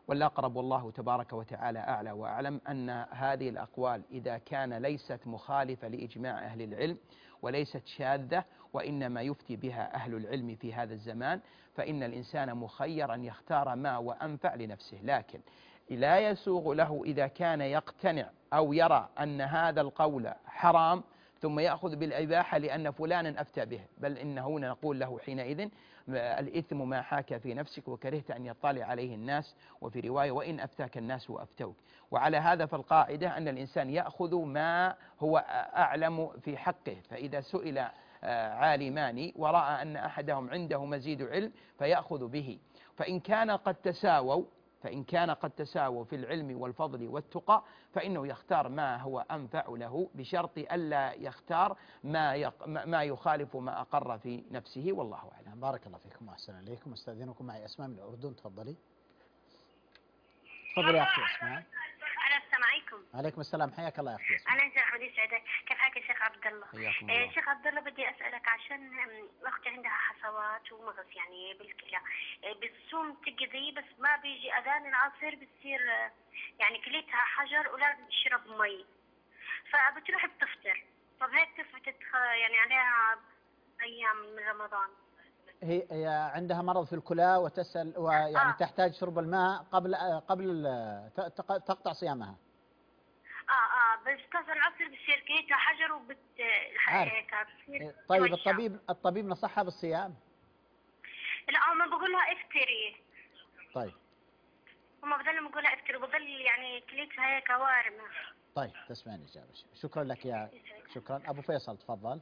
والأقرب والله تبارك وتعالى أعلى وأعلم أن هذه الأقوال إذا كان ليست مخالفة لإجماع أهل العلم وليست شاذة وإنما يفتي بها أهل العلم في هذا الزمان، فإن الإنسان مخير أن يختار ما هو أنفع لنفسه، لكن لا يسوغ له إذا كان يقتنع أو يرى أن هذا القول حرام ثم يأخذ بالإباحة لأن فلانا أفتى به، بل إنه نقول له حينئذ الإثم ما حاك في نفسك وكرهت أن يطلع عليه الناس، وفي رواية وإن أفتاك الناس وأفتوك. وعلى هذا فالقاعدة أن الإنسان يأخذ ما هو أعلم في حقه، فإذا سئل عالمان ورأى أن أحدهم عنده مزيد علم فيأخذ به، فإن كان قد تساووا فإن كان قد تساووا في العلم والفضل والتقى فإنه يختار ما هو أنفع له، بشرط ألا يختار ما يق... ما يخالف ما أقر في نفسه، والله أعلم. بارك الله فيكم وأحسن إليكم. أستأذنكم معي أسماء من الأردن، تفضلي. تفضلي يا أختي أسماء. السلام عليكم. عليكم السلام، حياك الله يا أختي أسماء. أنا إن شاء الله يسعدك. كيف حالك يا شيخ عبد الله؟ حياكم الله. شيخ عبد الله بدي أسألك عشان أختي عندها حصوات ومغص يعني بالكلى، بتصوم تقضي بس ما بيجي أذان العصر بتصير يعني كليتها حجر ولازم تشرب مي، فبتروح بتفطر. طب هيك تفطر يعني عليها أيام من رمضان. هي هي عندها مرض في الكلى وتسأل ويعني آه. تحتاج شرب الماء قبل قبل تقطع صيامها. اه اه بس تصل العصر بتصير كليتها حجر وبت هيك بتصير. طيب الطبيب الطبيب نصحها بالصيام؟ لا هم بقول لها افطري. طيب. هم بضلوا بقول لها افطري وبضل يعني كليتها هيك وارمه. طيب تسمعني إجابة. شكرا لك يا شكرا. أبو فيصل تفضل.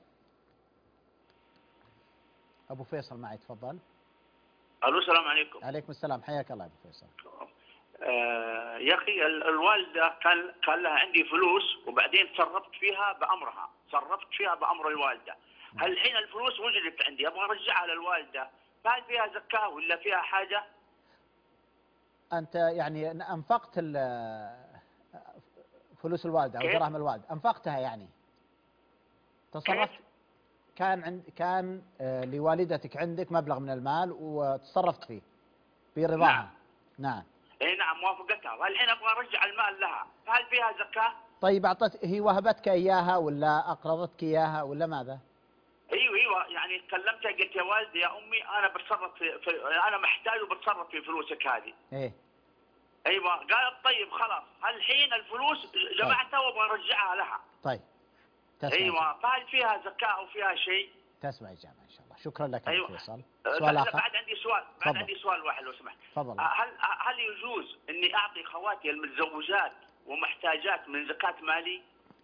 أبو فيصل معي تفضل. ألو السلام عليكم. عليكم السلام، حياك الله أبو فيصل. آه يا أخي الوالدة كان كان لها عندي فلوس وبعدين تصرفت فيها بأمرها، تصرفت فيها بأمر الوالدة. هل الحين الفلوس وجدت عندي أبغى أرجعها للوالدة، فهل فيها زكاة ولا فيها حاجة؟ أنت يعني أنفقت فلوس الوالدة أو دراهم الوالدة، أنفقتها يعني تصرفت كيف؟ كان عند كان لوالدتك عندك مبلغ من المال وتصرفت فيه برضاها. نعم. نعم. اي نعم موافقتها، والحين ابغى ارجع المال لها، هل فيها زكاة؟ طيب اعطت هي وهبتك اياها ولا اقرضتك اياها ولا ماذا؟ ايوه ايوه يعني كلمتها قلت يا والدي يا امي انا بتصرف في, في انا محتاج وبتصرف في فلوسك هذه. ايه. ايوه قالت طيب خلاص الحين الفلوس جمعتها وابغى ارجعها لها. طيب. تسمع. ايوه فهل فيها زكاة او فيها شيء؟ تسمع إجابة إن شاء الله. شكرا لك أيوة. يا فيصل. سؤال آخر. بعد عندي سؤال بعد فضل. عندي سؤال واحد لو سمحت. تفضل. هل هل يجوز إني أعطي خواتي المتزوجات ومحتاجات من زكاة مالي؟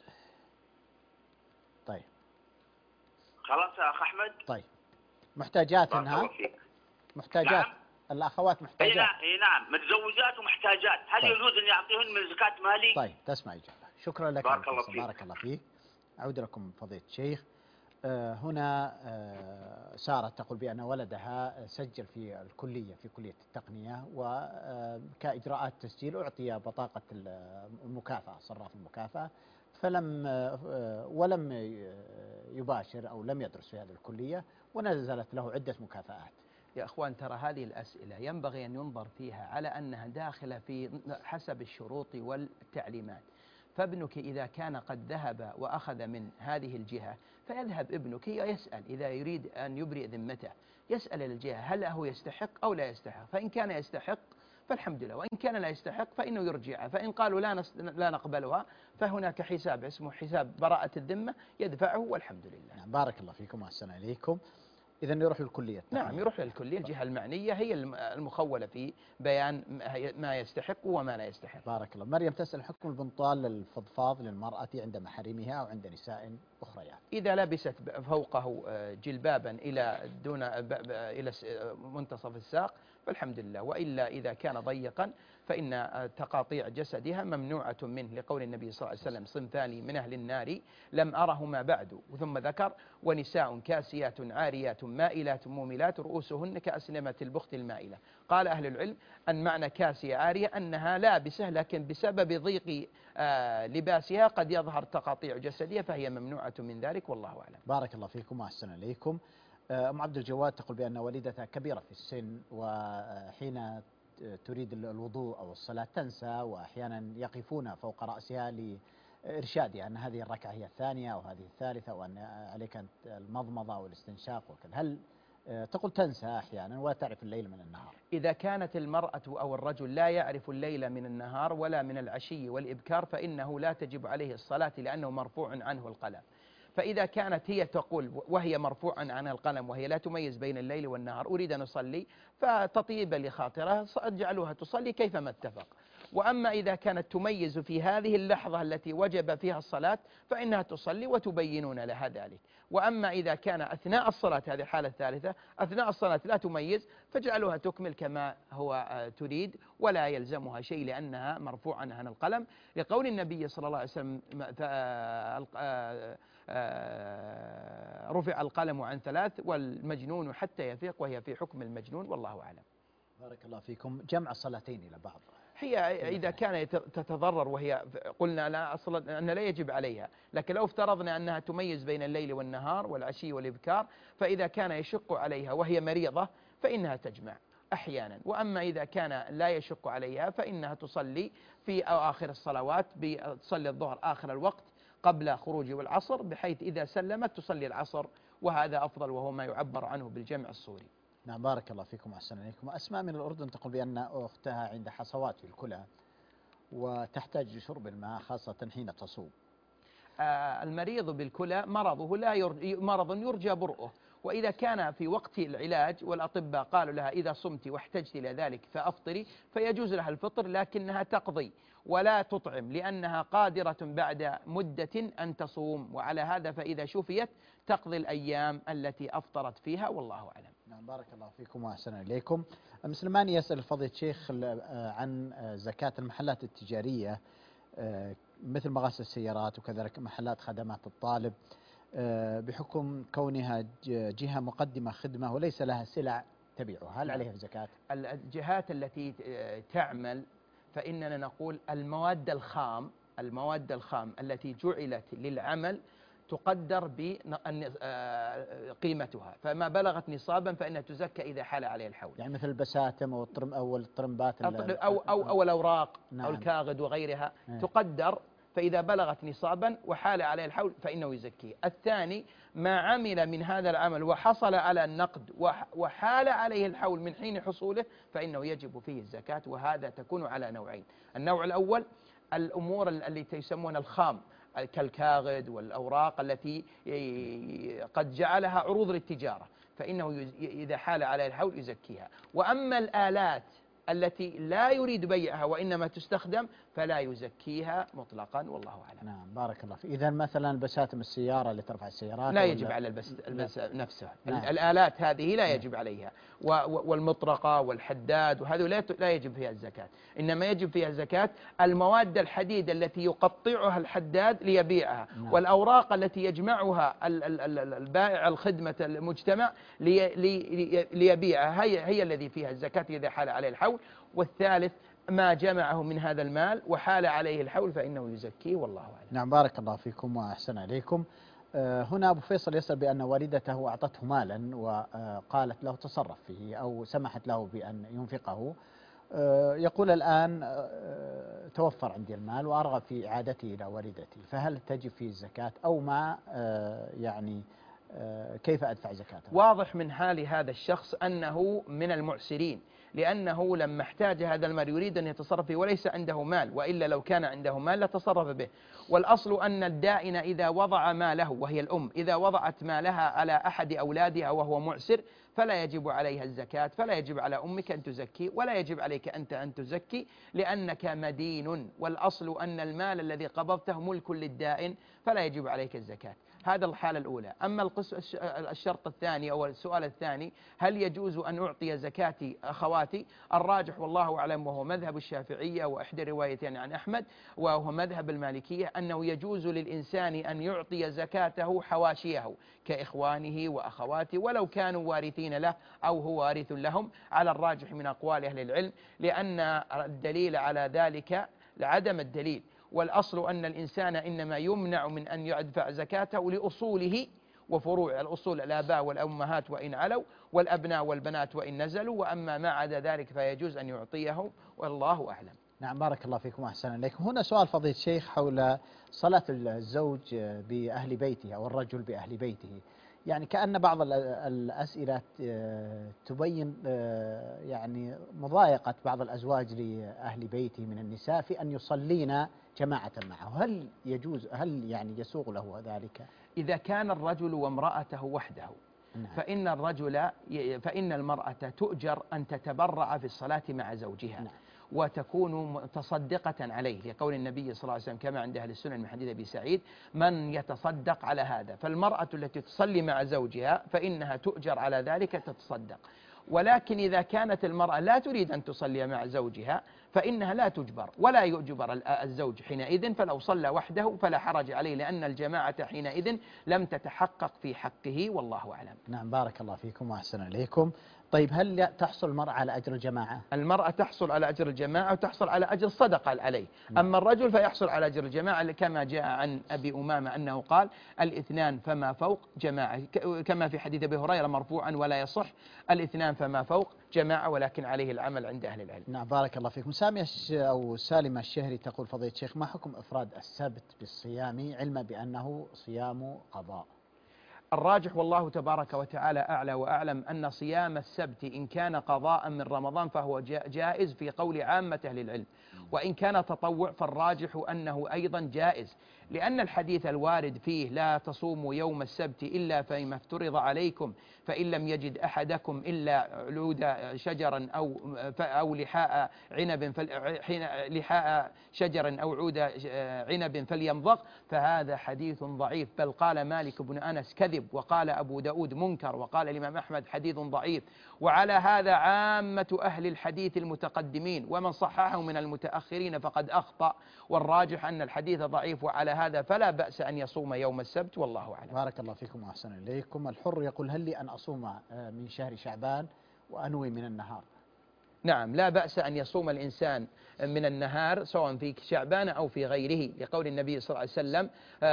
طيب. خلاص يا أخ أحمد. طيب. محتاجات انها محتاجات. نعم. الأخوات محتاجات. أي نعم أي نعم متزوجات ومحتاجات، هل طيب. يجوز إني أعطيهن من زكاة مالي؟ طيب تسمع إجابة. شكرا لك. بارك الله فيك. بارك الله فيك. أعود لكم فضيلة الشيخ. هنا سارة تقول بأن ولدها سجل في الكلية في كلية التقنية، وكإجراءات تسجيل أعطي بطاقة المكافأة صراف المكافأة، فلم ولم يباشر أو لم يدرس في هذه الكلية ونزلت له عدة مكافآت. يا أخوان ترى هذه الأسئلة ينبغي أن ينظر فيها على أنها داخلة في حسب الشروط والتعليمات. فابنك إذا كان قد ذهب وأخذ من هذه الجهة فيذهب ابنك يسأل إذا يريد أن يبرئ ذمته، يسأل الجهة هل هو يستحق أو لا يستحق، فإن كان يستحق فالحمد لله، وإن كان لا يستحق فإنه يرجعها، فإن قالوا لا نس... لا نقبلها فهناك حساب اسمه حساب براءة الذمة يدفعه والحمد لله. بارك الله فيكم وأحسن إليكم. إذا يروح للكلية. نعم يروح للكلية، الجهة المعنية هي المخولة في بيان ما يستحق وما لا يستحق. بارك الله. مريم تسأل حكم البنطال للفضفاض للمرأة عند محارمها أو عند نساء أخريات. إذا لبست فوقه جلبابا إلى دون إلى منتصف الساق فالحمد لله، وإلا إذا كان ضيقا فإن تقاطيع جسدها ممنوعة منه، لقول النبي صلى الله عليه وسلم صنفان من أهل النار لم أرهما بعد، ثم ذكر ونساء كاسيات عاريات مائلات مميلات رؤوسهن كأسنمة البخت المائلة. قال أهل العلم أن معنى كاسية عارية أنها لابسة لكن بسبب ضيق آه لباسها قد يظهر تقاطيع جسدها فهي ممنوعة من ذلك والله أعلم. بارك الله فيكم وأحسن إليكم. أم عبد الجواد تقول بأن والدتها كبيرة في السن، وحين تريد الوضوء أو الصلاة تنسى، وأحيانا يقفون فوق رأسها لإرشادها أن هذه الركعة هي الثانية أو هذه الثالثة، وأن عليك المضمضة والاستنشاق وكذا. هل تقول تنسى أحيانا ولا تعرف الليل من النهار؟ إذا كانت المرأة أو الرجل لا يعرف الليل من النهار ولا من العشي والإبكار فإنه لا تجب عليه الصلاة لأنه مرفوع عنه القلم. فإذا كانت هي تقول وهي مرفوع عنها القلم وهي لا تميز بين الليل والنهار أريد أن أصلي، فتطيب لخاطرها اجعلوها تصلي كيفما اتفق. وأما إذا كانت تميز في هذه اللحظة التي وجب فيها الصلاة فإنها تصلي وتبينون لها ذلك. وأما إذا كان أثناء الصلاة، هذه الحالة الثالثة، أثناء الصلاة لا تميز فاجعلوها تكمل كما هو تريد ولا يلزمها شيء لأنها مرفوعا عن القلم، لقول النبي صلى الله عليه وسلم رفع القلم عن ثلاث والمجنون حتى يفيق، وهي في حكم المجنون والله أعلم. بارك الله فيكم. جمع الصلاتين إلى بعض هي إذا كان تتضرر وهي قلنا لا أصلا أن لا يجب عليها، لكن لو افترضنا أنها تميز بين الليل والنهار والعشي والإبكار فإذا كان يشق عليها وهي مريضة فإنها تجمع أحيانا. وأما إذا كان لا يشق عليها فإنها تصلي في آخر الصلوات، تصلي الظهر آخر الوقت قبل خروج العصر، بحيث إذا سلمت تصلي العصر، وهذا أفضل وهو ما يعبر عنه بالجمع الصوري. نعم بارك الله فيكم وأحسن إليكم. أسماء من الأردن تقول بأن أختها عند حصوات في الكلى وتحتاج لشرب الماء خاصة حين تصوم. آه المريض بالكلى مرضه لا ير... مرض يرجى برؤه، وإذا كان في وقت العلاج والأطباء قالوا لها إذا صمت واحتجت إلى ذلك فأفطري فيجوز لها الفطر، لكنها تقضي ولا تطعم لأنها قادرة بعد مدة أن تصوم، وعلى هذا فإذا شفيت تقضي الأيام التي أفطرت فيها والله أعلم. نعم بارك الله فيكم وأحسن إليكم. مسلماني يسأل فضيلة الشيخ عن زكاة المحلات التجارية مثل مغاسل السيارات وكذلك محلات خدمات الطالب، بحكم كونها جهة مقدمة خدمة وليس لها سلع تبيعها، هل عليها زكاة؟ الجهات التي تعمل فإننا نقول المواد الخام المواد الخام التي جعلت للعمل تقدر بقيمتها، فما بلغت نصابا فإنها تزكى إذا حال عليه الحول. يعني مثل البساتم أو الطرم أو الطرمبات أو أو أو الأوراق نعم. أو الكاغد وغيرها نعم. تقدر، فإذا بلغت نصابا وحال عليه الحول فإنه يزكيه. الثاني ما عمل من هذا العمل وحصل على النقد وحال عليه الحول من حين حصوله فإنه يجب فيه الزكاة، وهذا تكون على نوعين. النوع الأول الأمور التي يسمونها الخام كالكاغد والأوراق التي قد جعلها عروض للتجارة فإنه إذا حال عليه الحول يزكيها. وأما الآلات التي لا يريد بيعها وإنما تستخدم فلا يزكيها مطلقا والله أعلم. نعم بارك الله فيك. إذا مثلا بساتم السيارة اللي ترفع السيارات لا يجب على البس, البس نفسها. نعم. الآلات هذه لا يجب عليها، والمطرقة والحداد وهذا لا لا يجب فيها الزكاة، إنما يجب فيها الزكاة المواد الحديد التي يقطعها الحداد ليبيعها. نعم. والأوراق التي يجمعها البائع الخدمة المجتمع ليبيعها هي هي الذي فيها الزكاة إذا حال عليه الحول. والثالث ما جمعه من هذا المال وحال عليه الحول فإنه يزكيه والله أعلم. نعم بارك الله فيكم وأحسن عليكم. هنا أبو فيصل يسأل بأن والدته أعطته مالا وقالت له تصرف فيه أو سمحت له بأن ينفقه، يقول الآن توفر عندي المال وأرغب في إعادته إلى والدتي، فهل تجب فيه الزكاة أو ما يعني كيف أدفع زكاته؟ واضح من حال هذا الشخص أنه من المعسرين، لأنه لما احتاج هذا المال يريد أن يتصرف فيه وليس عنده مال، وإلا لو كان عنده مال لتصرف به. والأصل أن الدائن إذا وضع ماله، وهي الأم إذا وضعت مالها على أحد أولادها وهو معسر فلا يجب عليها الزكاة، فلا يجب على أمك أن تزكي ولا يجب عليك أنت أن تزكي لأنك مدين، والأصل أن المال الذي قبضته ملك للدائن فلا يجب عليك الزكاة. هذا الحالة الأولى. أما الشرط الثاني أو السؤال الثاني هل يجوز أن أعطي زكاة أخواتي؟ الراجح والله أعلم وهو مذهب الشافعية وإحدى روايتين عن أحمد وهو مذهب المالكية أنه يجوز للإنسان أن يعطي زكاته حواشيه كإخوانه وأخواته ولو كانوا وارثين له أو هو وارث لهم، على الراجح من أقوال أهل العلم، لأن الدليل على ذلك لعدم الدليل. والأصل أن الإنسان إنما يمنع من أن يدفع زكاته لأصوله وفروع الأصول الآباء والأمهات وإن علوا، والأبناء والبنات وإن نزلوا، وأما ما عدا ذلك فيجوز أن يعطيه، والله أعلم. نعم بارك الله فيكم وأحسن إليكم. هنا سؤال فضيلة الشيخ حول صلاة الزوج بأهل بيته أو الرجل بأهل بيته. يعني كأن بعض الأسئلة تبين يعني مضايقة بعض الأزواج لأهل بيته من النساء في أن يصلين جماعة معه، هل يجوز، هل يعني يسوغ له ذلك؟ إذا كان الرجل وامرأته وحده نعم. فإن الرجل فإن المرأة تؤجر أن تتبرع في الصلاة مع زوجها نعم. وتكون متصدقة عليه، لقول النبي صلى الله عليه وسلم كما عند أهل السنن من حديث أبي سعيد: من يتصدق على هذا. فالمرأة التي تصلي مع زوجها فإنها تؤجر على ذلك تتصدق. ولكن إذا كانت المرأة لا تريد أن تصلي مع زوجها فإنها لا تجبر ولا يجبر الزوج حينئذ، فلو صلى وحده فلا حرج عليه، لأن الجماعة حينئذ لم تتحقق في حقه، والله أعلم. نعم بارك الله فيكم وأحسن إليكم. طيب هل تحصل المرأة على أجر الجماعة؟ المرأة تحصل على أجر الجماعة وتحصل على أجر الصدقة عليه. أما الرجل فيحصل على أجر الجماعة كما جاء عن أبي أمامة أنه قال: الاثنان فما فوق جماعة، كما في حديث أبي هريرة مرفوعا ولا يصح: الاثنان فما فوق جماعة ولكن عليه العمل عند أهل العلم. نعم بارك الله فيكم. سامية أو سالمة الشهري تقول: فضيلة الشيخ ما حكم إفراد السبت بالصيام علما بأنه صيام قضاء؟ الراجح والله تبارك وتعالى أعلى وأعلم أن صيام السبت إن كان قضاء من رمضان فهو جائز في قول عامة أهل العلم، وإن كان تطوع فالراجح أنه أيضا جائز، لأن الحديث الوارد فيه: لا تصوموا يوم السبت إلا فيما افترض عليكم، فإن لم يجد أحدكم إلا علود شجرا أو أو لحاء عنب لحاء شجر أو عود عنب فليمضغ، فهذا حديث ضعيف. بل قال مالك بن أنس: كذب، وقال أبو داود: منكر، وقال الإمام أحمد: حديث ضعيف. وعلى هذا عامة أهل الحديث المتقدمين، ومن صححه من المتأخرين فقد أخطأ، والراجح أن الحديث ضعيف، وعلى هذا فلا بأس أن يصوم يوم السبت، والله أعلم. بارك الله فيكم وأحسن إليكم. الحر يقول: هل لي أن أصوم من شهر شعبان وأنوي من النهار؟ نعم لا بأس أن يصوم الإنسان من النهار سواء في شعبان أو في غيره، لقول النبي صلى الله عليه وسلم: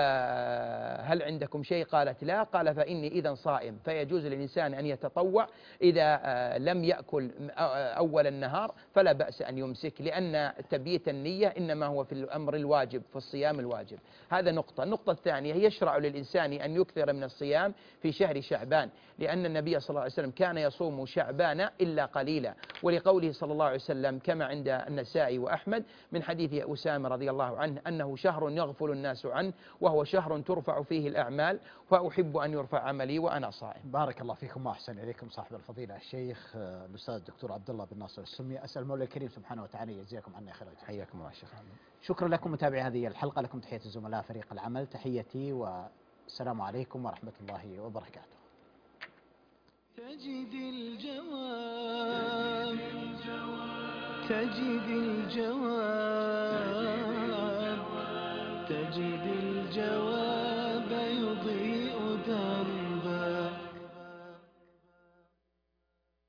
هل عندكم شيء؟ قالت لا. قال: فإني إذا صائم. فيجوز للإنسان أن يتطوع إذا لم يأكل أول النهار، فلا بأس أن يمسك، لأن تبييت النية إنما هو في الأمر الواجب، في الصيام الواجب. هذا نقطة. النقطة الثانية: يشرع للإنسان أن يكثر من الصيام في شهر شعبان، لأن النبي صلى الله عليه وسلم كان يصوم شعبان إلا قليلا، ولقوله صلى الله عليه وسلم كما عند النسائي وأحمد من حديث أسامة رضي الله عنه أنه: شهر يغفل الناس عنه، وهو شهر ترفع فيه الأعمال، فأحب أن يرفع عملي وأنا صائم. بارك الله فيكم وأحسن إليكم صاحب الفضيلة الشيخ الأستاذ الدكتور عبد الله بن ناصر السمي. أسأل المولى الكريم سبحانه وتعالى يجزيكم عنا خير. حياكم الله شيخ. شكرا لكم متابعي هذه الحلقة. لكم تحية الزملاء فريق العمل. تحيتي والسلام عليكم ورحمة الله وبركاته. تجد الجواب تجد الجواب تجد الجواب